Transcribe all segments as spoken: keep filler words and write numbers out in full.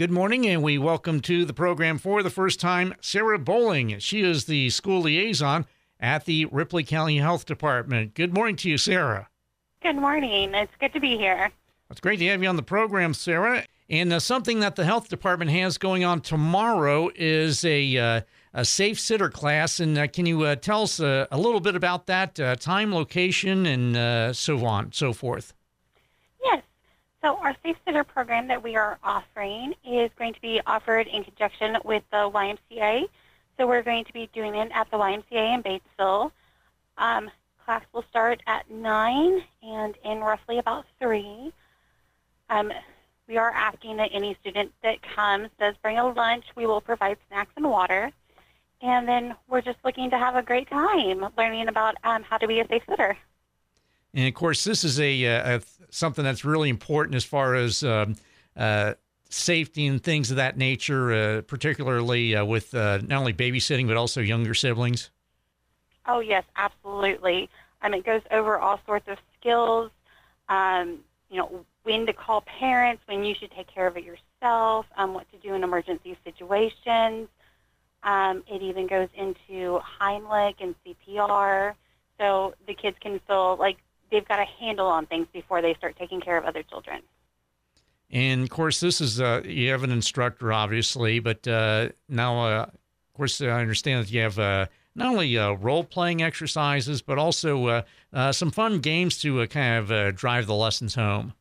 Good morning, and we welcome to the program for the first time Sarah Bowling. She is the school liaison at the Ripley County Health Department. Good morning to you, Sarah. Good morning. It's good to be here. It's great to have you on the program, Sarah. And uh, something that the health department has going on tomorrow is a uh, a safe sitter class. And uh, can you uh, tell us uh, a little bit about that, uh, time, location, and uh, so on, so forth? Yes. So our Safe Sitter program that we are offering is going to be offered in conjunction with the Y M C A. So we're going to be doing it at the Y M C A in Batesville. Um, class will start at nine and end roughly about three. Um, we are asking that any student that comes does bring a lunch. We will provide snacks and water. And then we're just looking to have a great time learning about um, how to be a safe sitter. And, of course, this is a, a something that's really important as far as um, uh, safety and things of that nature, uh, particularly uh, with uh, not only babysitting but also younger siblings. Oh, yes, absolutely. Um, it goes over all sorts of skills, um, you know, when to call parents, when you should take care of it yourself, um, what to do in emergency situations. Um, it even goes into Heimlich and C P R, so the kids can feel like they've got a handle on things before they start taking care of other children. And, of course, this is, uh, you have an instructor, obviously, but uh, now, uh, of course, I understand that you have uh, not only uh, role-playing exercises, but also uh, uh, some fun games to uh, kind of uh, drive the lessons home.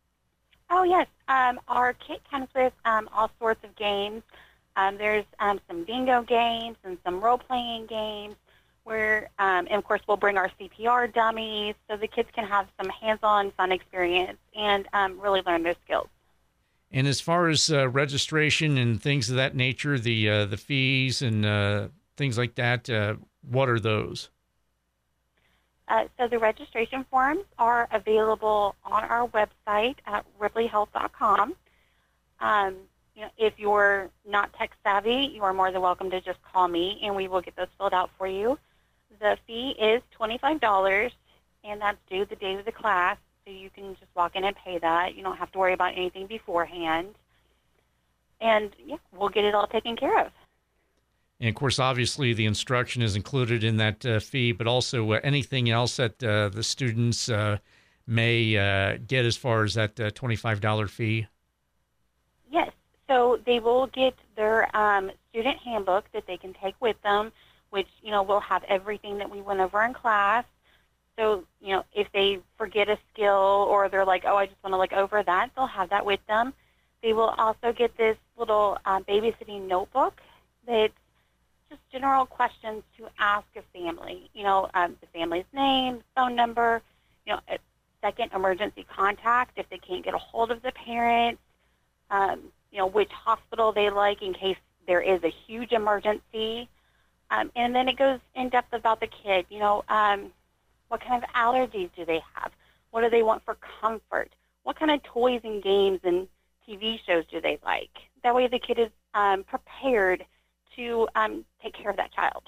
Oh, yes. Um, our kit comes with um, all sorts of games. Um, there's um, some bingo games and some role-playing games. Where, um, and of course, we'll bring our C P R dummies so the kids can have some hands-on fun experience and um, really learn their skills. And as far as uh, registration and things of that nature, the uh, the fees and uh, things like that, uh, what are those? Uh, so the registration forms are available on our website at ripley health dot com. Um, you know, if you're not tech savvy, you are more than welcome to just call me, and we will get those filled out for you. The fee is twenty-five dollars, and that's due the day of the class, so you can just walk in and pay that. You don't have to worry about anything beforehand. And, yeah, we'll get it all taken care of. And, of course, obviously the instruction is included in that uh, fee, but also uh, anything else that uh, the students uh, may uh, get as far as that uh, twenty-five dollars fee? Yes. So they will get their um, student handbook that they can take with them, which, you know, will have everything that we went over in class. So, you know, if they forget a skill or they're like, oh, I just want to look over that, they'll have that with them. They will also get this little uh, babysitting notebook that's just general questions to ask a family. You know, um, the family's name, phone number, you know, a second emergency contact if they can't get a hold of the parents, um, you know, which hospital they like in case there is a huge emergency. Um, and then it goes in depth about the kid. You know, um, what kind of allergies do they have? What do they want for comfort? What kind of toys and games and T V shows do they like? That way the kid is um, prepared to um, take care of that child.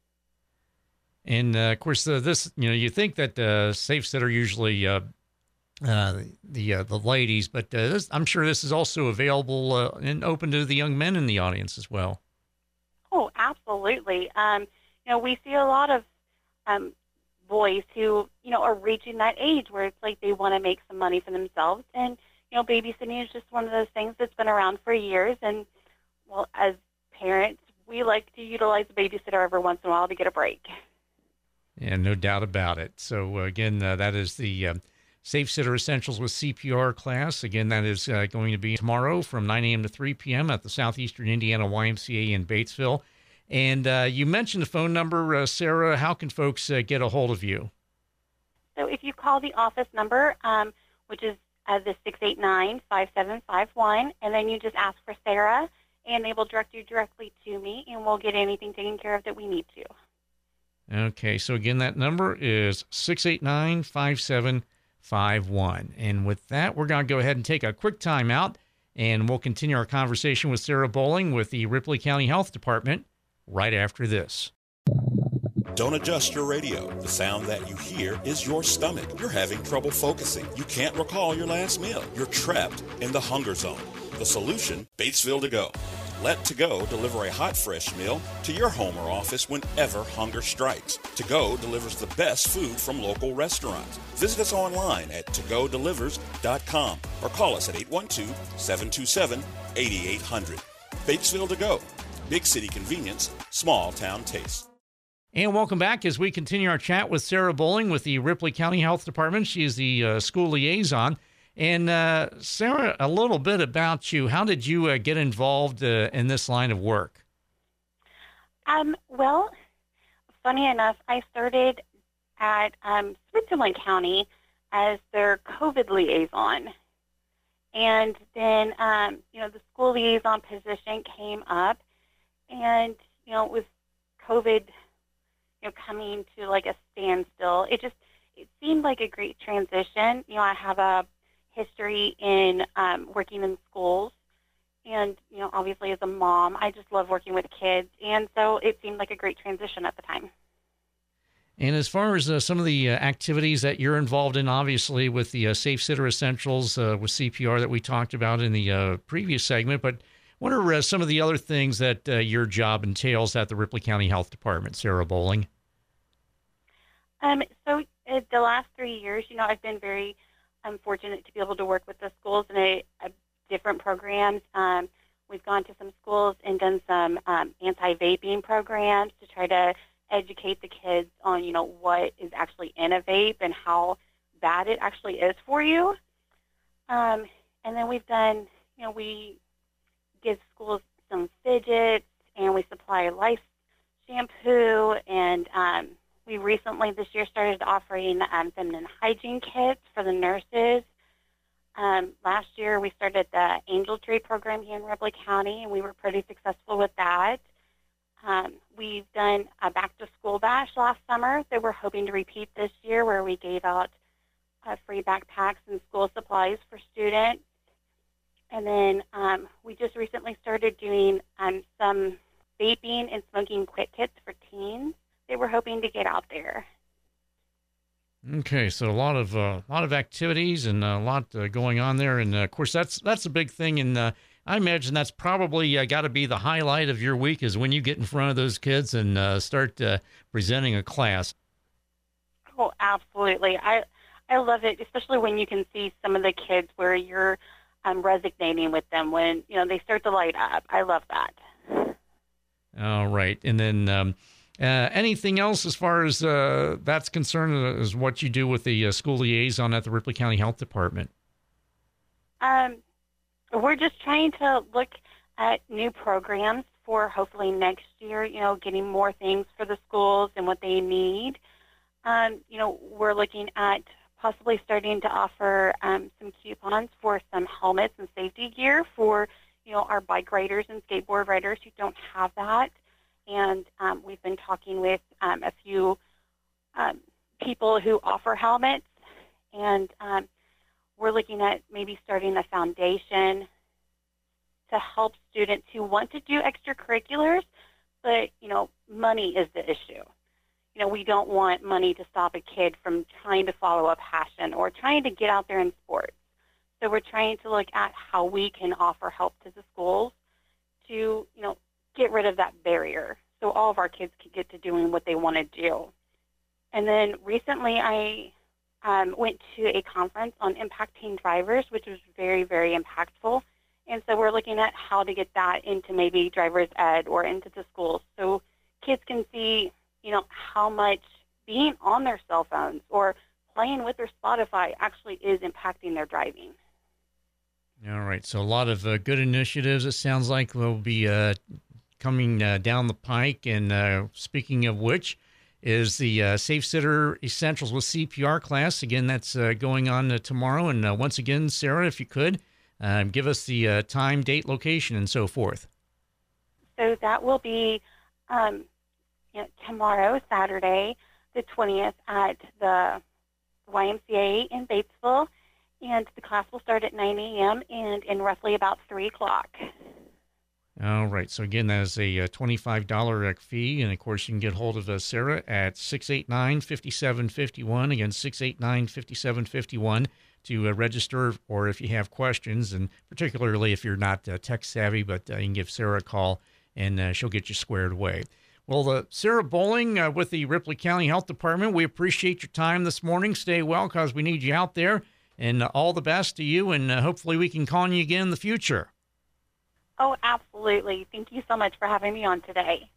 And, uh, of course, uh, this, you know, you think that uh, safe sitter usually uh, uh, the uh, the ladies, but uh, this, I'm sure this is also available uh, and open to the young men in the audience as well. Oh, absolutely. Um, you know, we see a lot of um, boys who, you know, are reaching that age where it's like they want to make some money for themselves. And, you know, babysitting is just one of those things that's been around for years. And, well, as parents, we like to utilize a babysitter every once in a while to get a break. Yeah, no doubt about it. So, uh, again, uh, that is the uh, Safe Sitter Essentials with C P R class. Again, that is uh, going to be tomorrow from nine a.m. to three p.m. at the Southeastern Indiana Y M C A in Batesville. And uh, you mentioned the phone number, uh, Sarah. How can folks uh, get a hold of you? So if you call the office number, um, which is uh, the six eight nine, five seven five one, and then you just ask for Sarah, and they will direct you directly to me, and we'll get anything taken care of that we need to. Okay, so again, that number is six eight nine, five seven five one. And with that, we're going to go ahead and take a quick time out, and we'll continue our conversation with Sarah Bowling with the Ripley County Health Department right after this. Don't adjust your radio. The sound that you hear is your stomach. You're having trouble focusing. You can't recall your last meal. You're trapped in the hunger zone. The solution, Batesville To Go. Let To Go deliver a hot, fresh meal to your home or office whenever hunger strikes. To Go delivers the best food from local restaurants. Visit us online at to go delivers dot com or call us at eight one two, seven two seven, eight eight zero zero. Batesville To Go. Big city convenience, small town taste. And welcome back as we continue our chat with Sarah Bowling with the Ripley County Health Department. She is the uh, school liaison. And uh, Sarah, a little bit about you. How did you uh, get involved uh, in this line of work? Um, well, funny enough, I started at um, Switzerland County as their COVID liaison. And then, um, you know, the school liaison position came up. And, you know, with COVID, you know, coming to like a standstill, it just, it seemed like a great transition. You know, I have a history in um, working in schools, and you know, obviously as a mom, I just love working with kids, and so it seemed like a great transition at the time. And as far as uh, some of the uh, activities that you're involved in, obviously with the uh, Safe Sitter Essentials uh, with C P R that we talked about in the uh, previous segment, but what are uh, some of the other things that uh, your job entails at the Ripley County Health Department, Sarah Bowling? Um, so uh, the last three years, you know, I've been very I'm fortunate to be able to work with the schools in a, a different programs. Um, we've gone to some schools and done some um, anti-vaping programs to try to educate the kids on, you know, what is actually in a vape and how bad it actually is for you. Um, and then we've done, you know, we give schools some fidgets, and we supply lice shampoo, and um, we recently this year started offering um, feminine hygiene kits for the nurses. Um, last year we started the Angel Tree program here in Ripley County, and we were pretty successful with that. Um, we've done a back-to-school bash last summer that we're hoping to repeat this year, where we gave out uh, free backpacks and school supplies for students. And then um, we just recently started doing um, some vaping and smoking quit kits for teens that we're hoping to get out there. Okay, so a lot of uh, lot of activities and a lot uh, going on there, and uh, of course that's that's a big thing. And uh, I imagine that's probably uh, got to be the highlight of your week is when you get in front of those kids and uh, start uh, presenting a class. Oh, absolutely! I I love it, especially when you can see some of the kids where you're um, resonating with them when you know they start to light up. I love that. All right, and then. Um, Uh, anything else as far as uh, that's concerned uh, is what you do with the uh, school liaison at the Ripley County Health Department? Um, we're just trying to look at new programs for hopefully next year, you know, getting more things for the schools and what they need. Um, you know, we're looking at possibly starting to offer um, some coupons for some helmets and safety gear for, you know, our bike riders and skateboard riders who don't have that. And um, we've been talking with um, a few um, people who offer helmets, and um, we're looking at maybe starting a foundation to help students who want to do extracurriculars, but, you know, money is the issue. You know, we don't want money to stop a kid from trying to follow a passion or trying to get out there in sports. So we're trying to look at how we can offer help to the schools to, you know, get rid of that barrier so all of our kids can get to doing what they want to do. And then recently I um, went to a conference on impacting drivers, which was very, very impactful. And so we're looking at how to get that into maybe driver's ed or into the schools so kids can see, you know, how much being on their cell phones or playing with their Spotify actually is impacting their driving. All right. So a lot of uh, good initiatives, it sounds like, will be uh, coming uh, down the pike. And uh, speaking of which, is the uh, Safe Sitter Essentials with C P R class. Again, that's uh, going on uh, tomorrow. And uh, once again, Sarah, if you could, uh, give us the uh, time, date, location, and so forth. So that will be um, you know, tomorrow, Saturday, the twentieth, at the Y M C A in Batesville. And the class will start at nine a.m. and in roughly about three o'clock. All right. So, again, that is a twenty-five dollars fee. And, of course, you can get hold of uh, Sarah at six eight nine, five seven five one. Again, six eight nine, five seven five one. to uh, register, or if you have questions, and particularly if you're not uh, tech savvy, but uh, you can give Sarah a call, and uh, she'll get you squared away. Well, uh, Sarah Bowling uh, with the Ripley County Health Department, we appreciate your time this morning. Stay well, because we need you out there, and uh, all the best to you, and uh, hopefully we can call on you again in the future. Oh, absolutely. Thank you so much for having me on today.